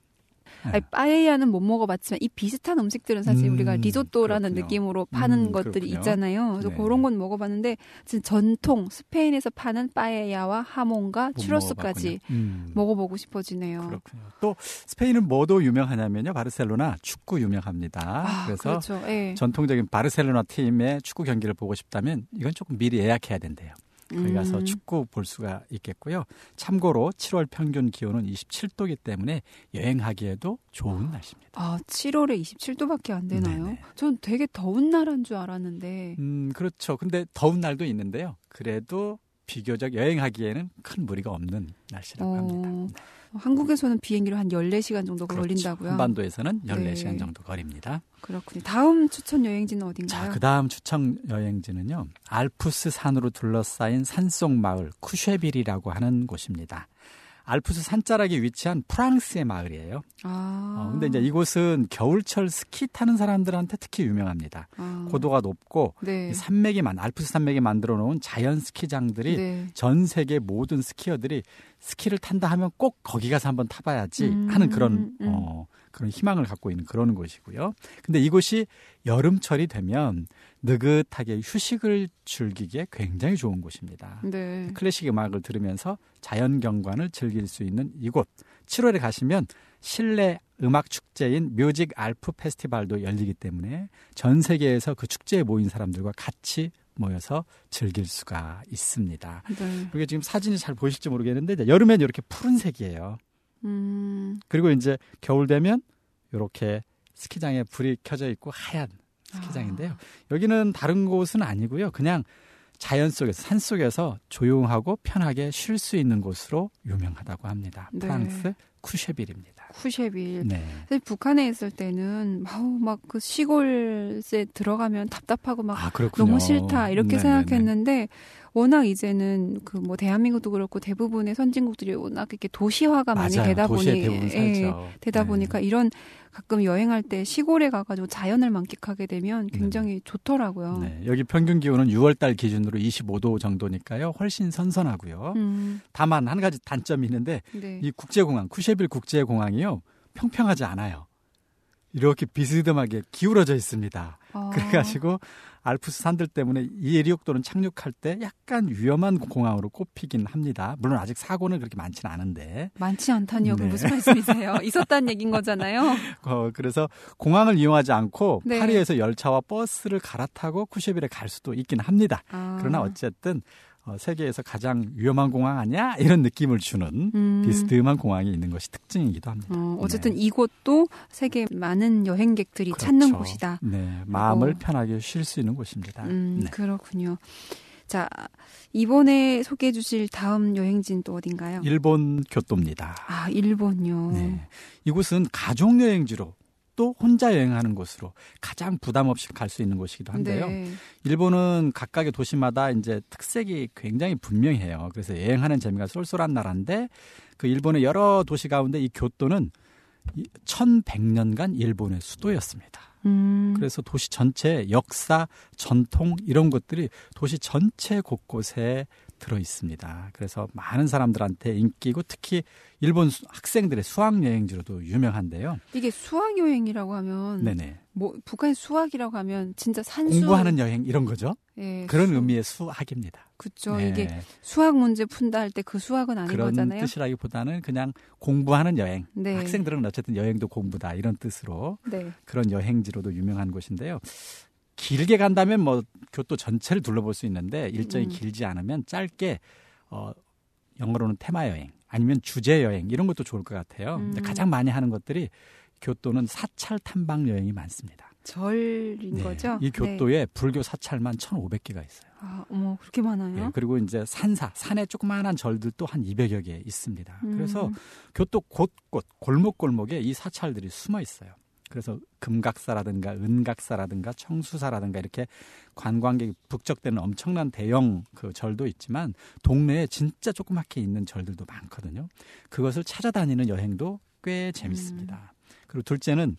B: 아니, 빠에야는 못 먹어봤지만 이 비슷한 음식들은 사실 우리가 리조또라는
D: 그렇군요.
B: 느낌으로 파는 것들이
D: 그렇군요.
B: 있잖아요. 그래서
D: 네.
B: 그런 건 먹어봤는데 진짜 전통 스페인에서 파는 빠에야와 하몬과 추로스까지 먹어보고 싶어지네요.
D: 그렇군요. 또 스페인은 뭐도 유명하냐면요. 바르셀로나 축구 유명합니다. 그래서
B: 그렇죠. 네.
D: 전통적인 바르셀로나 팀의 축구 경기를 보고 싶다면 이건 조금 미리 예약해야 된대요. 거기 가서 축구 볼 수가 있겠고요. 참고로 7월 평균 기온은 27도이기 때문에 여행하기에도 좋은 날씨입니다.
B: 아, 7월에 27도밖에 안 되나요?
D: 네네.
B: 전 되게 더운 나라인 줄 알았는데.
D: 그렇죠. 근데 더운 날도 있는데요. 그래도 비교적 여행하기에는 큰 무리가 없는 날씨라고 합니다.
B: 한국에서는 비행기로 한 14시간 정도
D: 그렇죠.
B: 걸린다고요?
D: 한반도에서는 14시간
B: 네.
D: 정도 거리입니다.
B: 그렇군요. 다음 추천 여행지는 어딘가요?
D: 자, 그 다음 추천 여행지는요. 알프스 산으로 둘러싸인 산속 마을 쿠쉐빌이라고 하는 곳입니다. 알프스 산자락에 위치한 프랑스의 마을이에요. 근데 이제 이곳은 겨울철 스키 타는 사람들한테 특히 유명합니다. 고도가 높고
B: 네.
D: 알프스 산맥이 만들어 놓은 자연 스키장들이
B: 네.
D: 전 세계 모든 스키어들이 스키를 탄다 하면 꼭 거기 가서 한번 타봐야지 하는 그런 희망을 갖고 있는 그런 곳이고요. 근데 이곳이 여름철이 되면 느긋하게 휴식을 즐기기에 굉장히 좋은 곳입니다.
B: 네.
D: 클래식 음악을 들으면서 자연 경관을 즐길 수 있는 이곳. 7월에 가시면 실내 음악 축제인 뮤직 알프 페스티벌도 열리기 때문에 전 세계에서 그 축제에 모인 사람들과 같이 모여서 즐길 수가 있습니다.
B: 네.
D: 이게 지금 사진이 잘 보이실지 모르겠는데 이제 여름엔 이렇게 푸른색이에요. 그리고 이제 겨울 되면 이렇게 스키장에 불이 켜져 있고 하얀 스키장인데요. 여기는 다른 곳은 아니고요. 그냥 자연 속에서 산 속에서 조용하고 편하게 쉴 수 있는 곳으로 유명하다고 합니다.
B: 네.
D: 프랑스 쿠쉐빌입니다.
B: 쿠쉐빌.
D: 네.
B: 사실 북한에 있을 때는 막 그 시골에 들어가면 답답하고 막 너무 싫다 이렇게
D: 네네네.
B: 생각했는데 워낙 이제는 그 뭐 대한민국도 그렇고 대부분의 선진국들이 워낙 이렇게 도시화가 많이
D: 맞아요.
B: 되다
D: 도시에 대부분 살죠.
B: 되다
D: 네.
B: 보니까 이런 가끔 여행할 때 시골에 가가지고 자연을 만끽하게 되면 굉장히 좋더라고요.
D: 네. 여기 평균 기온은 6월달 기준으로 25도 정도니까요. 훨씬 선선하고요. 다만 한 가지 단점이 있는데
B: 네.
D: 이 국제공항, 쿠쉐빌 국제공항이요. 평평하지 않아요. 이렇게 비스듬하게 기울어져 있습니다. 그래가지고 알프스 산들 때문에 이리옥도는 착륙할 때 약간 위험한 공항으로 꼽히긴 합니다. 물론 아직 사고는 그렇게 많지는 않은데.
B: 많지 않다니요.
D: 네.
B: 무슨 말씀이세요? 있었다는 얘기인 거잖아요.
D: 그래서 공항을 이용하지 않고
B: 네.
D: 파리에서 열차와 버스를 갈아타고 쿠쉐빌에 갈 수도 있긴 합니다. 그러나 어쨌든 세계에서 가장 위험한 공항 아니야? 이런 느낌을 주는 비스듬한 공항이 있는 것이 특징이기도 합니다.
B: 어쨌든 네. 이곳도 세계 많은 여행객들이
D: 그렇죠.
B: 찾는 곳이다.
D: 네, 마음을 편하게 쉴 수 있는 곳입니다. 네.
B: 그렇군요. 자, 이번에 소개해 주실 다음 여행지는 또 어딘가요?
D: 일본 교토입니다.
B: 아, 일본요.
D: 네. 이곳은 가족 여행지로 또 혼자 여행하는 곳으로 가장 부담 없이 갈 수 있는 곳이기도 한데요.
B: 네.
D: 일본은 각각의 도시마다 이제 특색이 굉장히 분명해요. 그래서 여행하는 재미가 쏠쏠한 나라인데 그 일본의 여러 도시 가운데 이 교토는 1100년간 일본의 수도였습니다. 그래서 도시 전체 역사, 전통 이런 것들이 도시 전체 곳곳에 들어 있습니다. 그래서 많은 사람들한테 인기고 특히 일본 학생들의 수학 여행지로도 유명한데요.
B: 이게 수학 여행이라고 하면
D: 네네.
B: 뭐 북한 수학이라고 하면 진짜 산수
D: 공부하는 여행 이런 거죠.
B: 네,
D: 그런 의미의 수학입니다.
B: 그렇죠.
D: 네.
B: 이게 수학 문제 푼다 할 때 그 수학은 아닌
D: 그런
B: 거잖아요.
D: 뜻이라기보다는 그냥 공부하는 여행.
B: 네.
D: 학생들은 어쨌든 여행도 공부다 이런 뜻으로
B: 네.
D: 그런 여행지로도 유명한 곳인데요. 길게 간다면 뭐 교토 전체를 둘러볼 수 있는데 일정이 길지 않으면 짧게 영어로는 테마 여행 아니면 주제 여행 이런 것도 좋을 것 같아요. 근데 가장 많이 하는 것들이 교토는 사찰 탐방 여행이 많습니다.
B: 절인
D: 네.
B: 거죠?
D: 이 교토에 불교 사찰만 1,500개가 있어요.
B: 아, 어머, 그렇게 많아요?
D: 네, 그리고 이제 산에 조그마한 절들도 한 200여 개 있습니다. 그래서 교토 곳곳 골목골목에 이 사찰들이 숨어 있어요. 그래서 금각사라든가 은각사라든가 청수사라든가 이렇게 관광객이 북적대는 엄청난 대형 그 절도 있지만 동네에 진짜 조그맣게 있는 절들도 많거든요. 그것을 찾아다니는 여행도 꽤 재밌습니다. 그리고 둘째는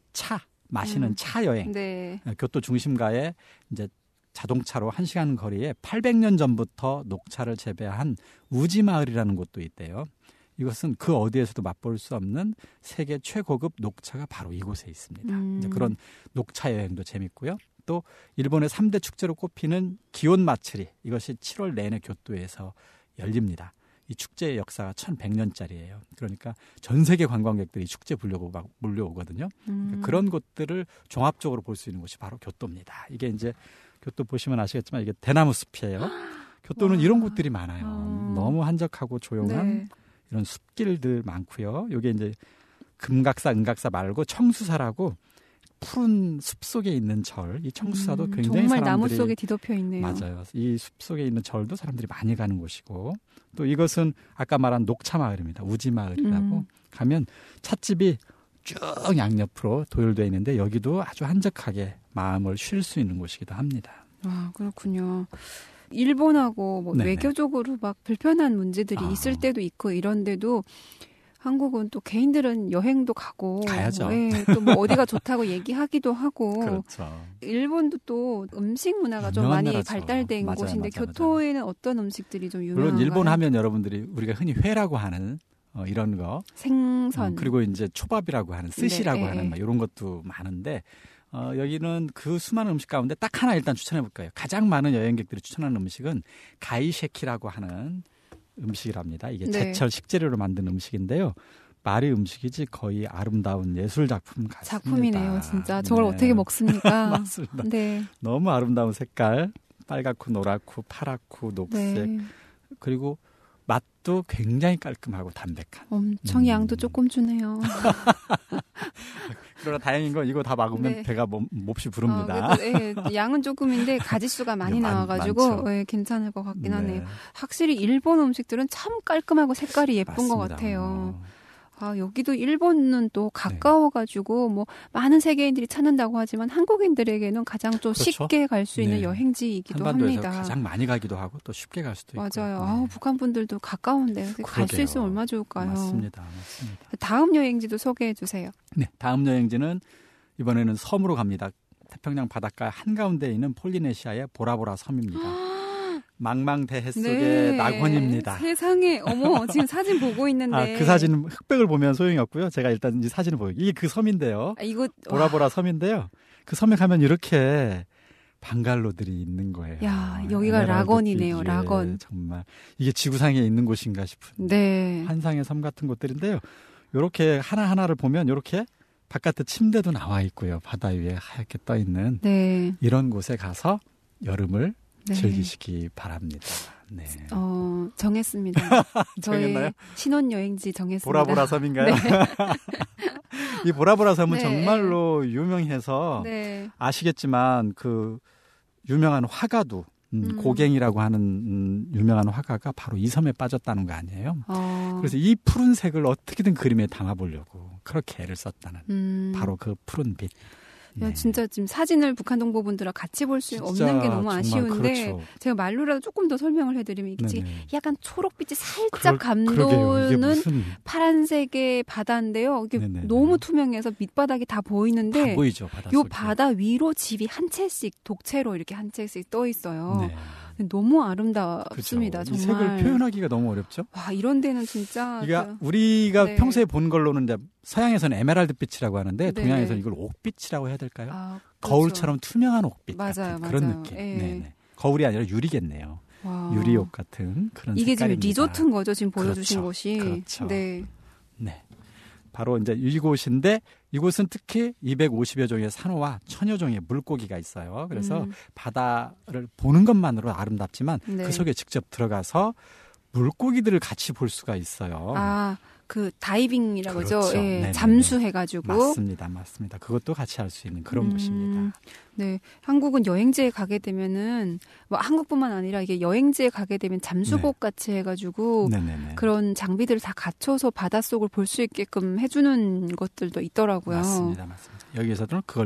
D: 마시는 차 여행.
B: 네.
D: 교토 중심가에 이제 자동차로 1시간 거리에 800년 전부터 녹차를 재배한 우지마을이라는 곳도 있대요. 이것은 그 어디에서도 맛볼 수 없는 세계 최고급 녹차가 바로 이곳에 있습니다. 이제 그런 녹차 여행도 재밌고요. 또 일본의 3대 축제로 꼽히는 기온 마츠리, 이것이 7월 내내 교토에서 열립니다. 이 축제의 역사가 1100년짜리예요. 그러니까 전 세계 관광객들이 축제 보려고 막 몰려오거든요. 그러니까 그런 곳들을 종합적으로 볼 수 있는 곳이 바로 교토입니다. 이게 이제 교토 보시면 아시겠지만 이게 대나무 숲이에요. 교토는 이런 곳들이 많아요. 너무 한적하고 조용한
B: 네.
D: 이런 숲길들 많고요. 이게 이제 금각사, 은각사 말고 청수사라고 푸른 숲 속에 있는 절, 이 청수사도 굉장히
B: 정말
D: 사람들이
B: 나무 속에 뒤덮여 있네요.
D: 맞아요. 이 숲 속에 있는 절도 사람들이 많이 가는 곳이고 또 이것은 아까 말한 녹차 마을입니다. 우지 마을이라고 가면 찻집이 쭉 양옆으로 도열되어 있는데 여기도 아주 한적하게 마음을 쉴 수 있는 곳이기도 합니다.
B: 아, 그렇군요. 일본하고 뭐
D: 네네.
B: 외교적으로 막 불편한 문제들이 있을 때도 있고 이런데도 한국은 또 개인들은 여행도 가고
D: 가야죠.
B: 또 뭐 어디가 좋다고 얘기하기도 하고
D: 그렇죠.
B: 일본도 또 음식 문화가 좀
D: 유명한
B: 많이
D: 나라죠.
B: 발달된
D: 맞아요,
B: 곳인데
D: 맞아요,
B: 교토에는 어떤 음식들이 좀 유명한가요?
D: 물론 일본 하면 여러분들이 우리가 흔히 회라고 하는 이런 거
B: 생선
D: 그리고 이제 초밥이라고 하는 스시라고
B: 네,
D: 하는 막 이런 것도 많은데 여기는 그 수많은 음식 가운데 딱 하나 일단 추천해 볼까요? 가장 많은 여행객들이 추천하는 음식은 가이셰키라고 하는 음식이랍니다. 이게
B: 네.
D: 제철 식재료로 만든 음식인데요. 말이 음식이지 거의 아름다운 예술 작품 같습니다.
B: 작품이네요, 진짜. 저걸
D: 네.
B: 어떻게 먹습니까?
D: 맞습니다.
B: 네.
D: 너무 아름다운 색깔, 빨갛고 노랗고 파랗고 녹색
B: 네.
D: 그리고 맛도 굉장히 깔끔하고 담백한.
B: 엄청 양도 조금 주네요.
D: 그러나 다행인 건 이거 다 먹으면
B: 네.
D: 배가 몹시 부릅니다.
B: 그래도, 양은 조금인데 가지수가 많이 나와가지고
D: 많죠.
B: 괜찮을 것 같긴
D: 네.
B: 하네요. 확실히 일본 음식들은 참 깔끔하고 색깔이 예쁜 것
D: 맞습니다.
B: 같아요. 여기도 일본은 또 가까워가지고 뭐 많은 세계인들이 찾는다고 하지만 한국인들에게는 가장 좀
D: 그렇죠?
B: 쉽게 갈 수 있는
D: 네.
B: 여행지이기도
D: 한반도에서
B: 합니다.
D: 가장 많이 가기도 하고 또 쉽게 갈 수도 있고.
B: 맞아요. 북한 분들도 가까운데 갈 수 있으면 얼마나 좋을까요?
D: 맞습니다.
B: 다음 여행지도 소개해 주세요.
D: 네, 다음 여행지는 이번에는 섬으로 갑니다. 태평양 바닷가 한가운데에 있는 폴리네시아의 보라보라 섬입니다. 망망대해 속의 낙원입니다.
B: 세상에, 어머, 지금 사진 보고 있는데.
D: 그 사진은 흑백을 보면 소용이 없고요. 제가 일단 이 사진을 보여요. 이게 그 섬인데요.
B: 이거
D: 보라보라 섬인데요. 그 섬에 가면 이렇게 방갈로들이 있는 거예요.
B: 야, 여기가 락원이네요. 락원.
D: 정말 이게 지구상에 있는 곳인가 싶은
B: 네.
D: 환상의 섬 같은 곳들인데요. 이렇게 하나하나를 보면 이렇게 바깥에 침대도 나와 있고요. 바다 위에 하얗게 떠 있는
B: 네.
D: 이런 곳에 가서 여름을
B: 네.
D: 즐기시기 바랍니다. 네.
B: 정했습니다.
D: 정했나요?
B: 저희 신혼여행지 정했습니다.
D: 보라보라 섬인가요?
B: 네.
D: 이 보라보라 섬은
B: 네.
D: 정말로 유명해서
B: 네.
D: 아시겠지만 그 유명한 화가도 고갱이라고 하는 유명한 화가가 바로 이 섬에 빠졌다는 거 아니에요? 그래서 이 푸른색을 어떻게든 그림에 담아보려고 그렇게 애를 썼다는 바로 그 푸른 빛.
B: 야,
D: 네.
B: 진짜 지금 사진을 북한 동포분들과 같이 볼 수
D: 진짜
B: 없는 게 너무
D: 정말
B: 아쉬운데
D: 그렇죠.
B: 제가 말로라도 조금 더 설명을 해드리면 이게
D: 네네.
B: 약간 초록빛이 살짝
D: 그러게요. 이게
B: 감도는
D: 무슨
B: 파란색의 바다인데요. 이게
D: 네네네.
B: 너무 투명해서 밑바닥이 다 보이는데
D: 다 보이죠, 바다
B: 요
D: 속에.
B: 바다 위로 집이 한 채씩 독채로 이렇게 한 채씩 떠 있어요.
D: 네.
B: 너무 아름답습니다.
D: 그렇죠. 이
B: 정말.
D: 색을 표현하기가 너무 어렵죠.
B: 와, 이런 데는 진짜
D: 이게 우리가
B: 네.
D: 평소에 본 걸로는 이제 서양에서는 에메랄드 빛이라고 하는데
B: 네.
D: 동양에서는 이걸 옥빛이라고 해야 될까요?
B: 그렇죠.
D: 거울처럼 투명한 옥빛
B: 맞아요,
D: 같은 그런
B: 맞아요.
D: 느낌.
B: 예.
D: 네네. 거울이 아니라 유리겠네요.
B: 와.
D: 유리옥 같은 그런
B: 이게
D: 색깔입니다.
B: 지금 리조트인 거죠, 지금 보여주신
D: 그렇죠.
B: 곳이.
D: 그렇죠.
B: 네.
D: 네. 바로 이제 이곳인데 이곳은 특히 250여 종의 산호와 1000여 종의 물고기가 있어요. 그래서 바다를 보는 것만으로 아름답지만
B: 네.
D: 그 속에 직접 들어가서 물고기들을 같이 볼 수가 있어요.
B: 그 다이빙이라고
D: 그렇죠.
B: 그러죠. 예,
D: 네네네.
B: 잠수해가지고.
D: 맞습니다. 그것도 같이 할 수 있는 그런 곳입니다.
B: 네, 한국은 여행지에 가게 되면은 뭐 한국뿐만 아니라 이게 여행지에 가게 되면 잠수복 같이 해가지고
D: 네네네.
B: 그런 장비들을 다 갖춰서 바닷속을 볼 수 있게끔 해주는 것들도 있더라고요.
D: 맞습니다. 여기에서도 그걸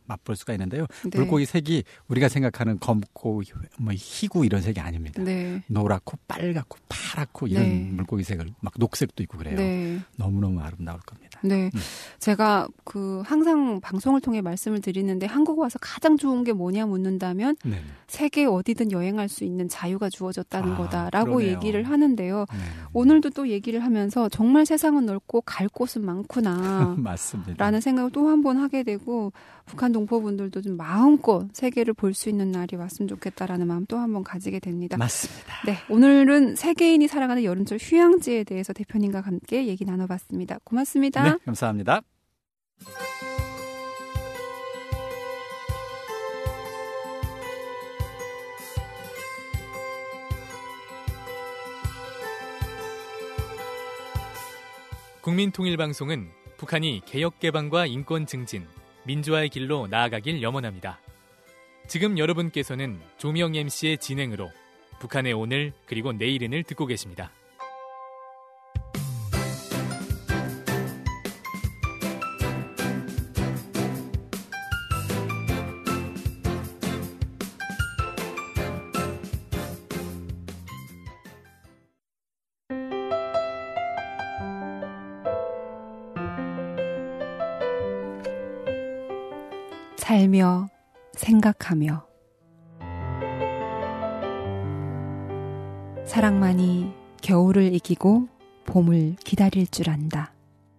D: 맛볼 수가 있는데요.
B: 네.
D: 물고기 색이 우리가 생각하는 검고 뭐 희고 이런 색이 아닙니다.
B: 네.
D: 노랗고 빨갛고 파랗고 이런
B: 네.
D: 물고기 색을 막 녹색도 있고 그래요.
B: 네.
D: 너무너무 아름다울 겁니다.
B: 네. 제가 항상 방송을 통해 말씀을 드리는데 한국 와서 가장 좋은 게 뭐냐 묻는다면
D: 네.
B: 세계 어디든 여행할 수 있는 자유가 주어졌다는 거다라고
D: 그러네요.
B: 얘기를 하는데요.
D: 네.
B: 오늘도 또 얘기를 하면서 정말 세상은 넓고 갈 곳은 많구나.
D: 맞습니다.
B: 라는 생각을 또 한 번 하게 되고 북한 동포분들도 좀 마음껏 세계를 볼 수 있는 날이 왔으면 좋겠다라는 마음 또 한 번 가지게 됩니다.
D: 맞습니다.
B: 네, 오늘은 세계인이 살아가는 여름철 휴양지에 대해서 대표님과 함께 얘기 나눠봤습니다. 고맙습니다.
D: 네, 감사합니다.
A: 국민통일방송은 북한이 개혁개방과 인권 증진, 민주화의 길로 나아가길 염원합니다. 지금 여러분께서는 조미영 MC의 진행으로 북한의 오늘 그리고 내일은을 듣고 계십니다.
B: 살며 생각하며 사랑만이 겨울을 이기고 봄을 기다릴 줄 안다.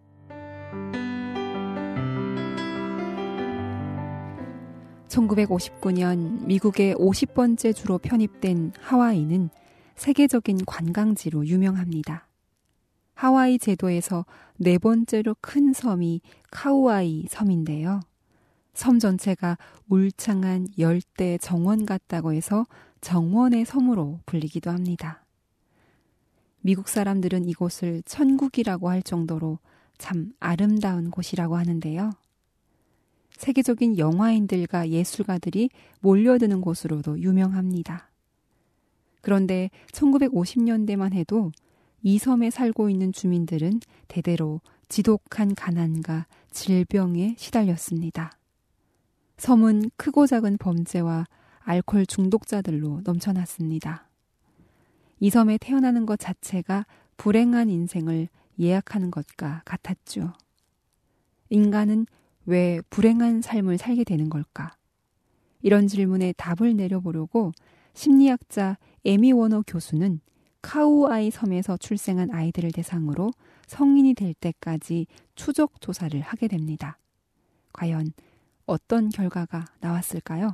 B: (1959년) 미국의 50번째 주로 편입된 하와이는 세계적인 관광지로 유명합니다. 하와이 제도에서 4번째로 큰 섬이 카우아이 섬인데요. 섬 전체가 울창한 열대 정원 같다고 해서 정원의 섬으로 불리기도 합니다. 미국 사람들은 이곳을 천국이라고 할 정도로 참 아름다운 곳이라고 하는데요. 세계적인 영화인들과 예술가들이 몰려드는 곳으로도 유명합니다. 그런데 1950년대만 해도 이 섬에 살고 있는 주민들은 대대로 지독한 가난과 질병에 시달렸습니다. 섬은 크고 작은 범죄와 알코올 중독자들로 넘쳐났습니다. 이 섬에 태어나는 것 자체가 불행한 인생을 예약하는 것과 같았죠. 인간은 왜 불행한 삶을 살게 되는 걸까? 이런 질문에 답을 내려보려고 심리학자 에미 워너 교수는 카우아이 섬에서 출생한 아이들을 대상으로 성인이 될 때까지 추적 조사를 하게 됩니다. 과연 어떤 결과가 나왔을까요?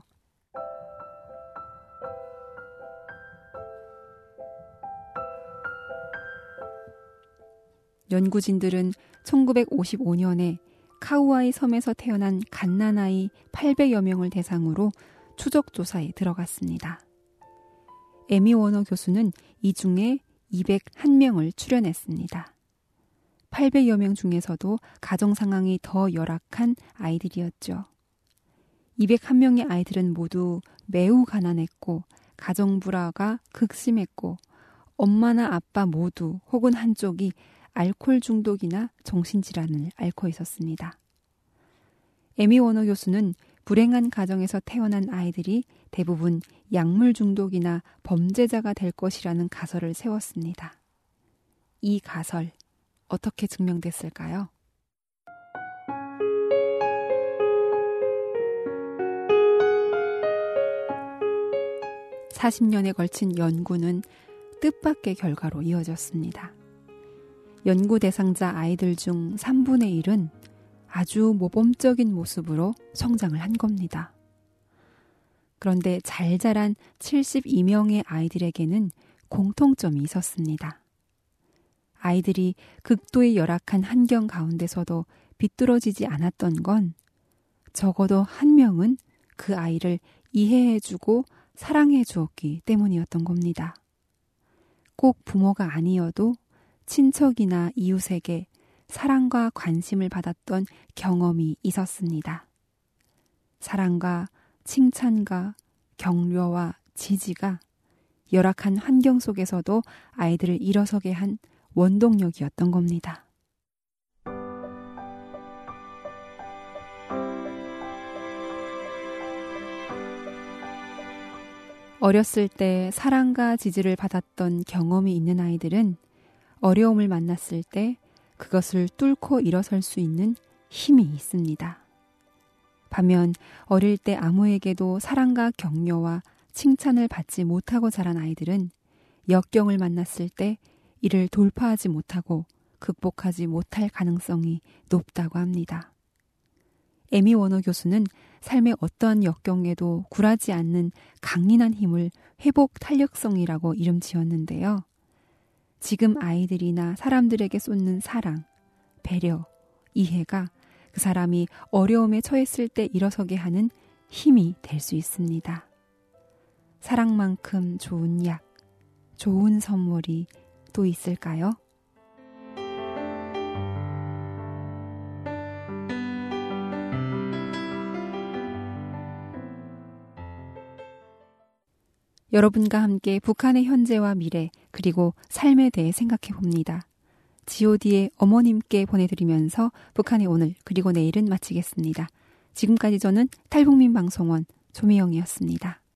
B: 연구진들은 1955년에 카우아이 섬에서 태어난 갓난아이 800여 명을 대상으로 추적조사에 들어갔습니다. 에미 워너 교수는 이 중에 201명을 출연했습니다. 800여 명 중에서도 가정 상황이 더 열악한 아이들이었죠. 201명의 아이들은 모두 매우 가난했고 가정 불화가 극심했고 엄마나 아빠 모두 혹은 한쪽이 알코올 중독이나 정신질환을 앓고 있었습니다. 에미 워너 교수는 불행한 가정에서 태어난 아이들이 대부분 약물 중독이나 범죄자가 될 것이라는 가설을 세웠습니다. 이 가설, 어떻게 증명됐을까요? (40년에) 걸친 연구는 뜻밖의 결과로 이어졌습니다. 연구 대상자 아이들 중 3분의 1은 아주 모범적인 모습으로 성장을 한 겁니다. 그런데 잘 자란 72명의 아이들에게는 공통점이 있었습니다. 아이들이 극도의 열악한 환경 가운데서도 비뚤어지지 않았던 건 적어도 한 명은 그 아이를 이해해주고 사랑해 주었기 때문이었던 겁니다. 꼭 부모가 아니어도 친척이나 이웃에게 사랑과 관심을 받았던 경험이 있었습니다. 사랑과 칭찬과 격려와 지지가 열악한 환경 속에서도 아이들을 일어서게 한 원동력이었던 겁니다. 어렸을 때 사랑과 지지를 받았던 경험이 있는 아이들은 어려움을 만났을 때 그것을 뚫고 일어설 수 있는 힘이 있습니다. 반면 어릴 때 아무에게도 사랑과 격려와 칭찬을 받지 못하고 자란 아이들은 역경을 만났을 때 이를 돌파하지 못하고 극복하지 못할 가능성이 높다고 합니다. 에미 워너 교수는 삶의 어떠한 역경에도 굴하지 않는 강인한 힘을 회복 탄력성이라고 이름 지었는데요. 지금 아이들이나 사람들에게 쏟는 사랑, 배려, 이해가 그 사람이 어려움에 처했을 때 일어서게 하는 힘이 될 수 있습니다. 사랑만큼 좋은 약, 좋은 선물이 또 있을까요? 여러분과 함께 북한의 현재와 미래 그리고 삶에 대해 생각해 봅니다. god의 어머님께 보내드리면서 북한의 오늘 그리고 내일은 마치겠습니다. 지금까지 저는 탈북민 방송원 조미영이었습니다.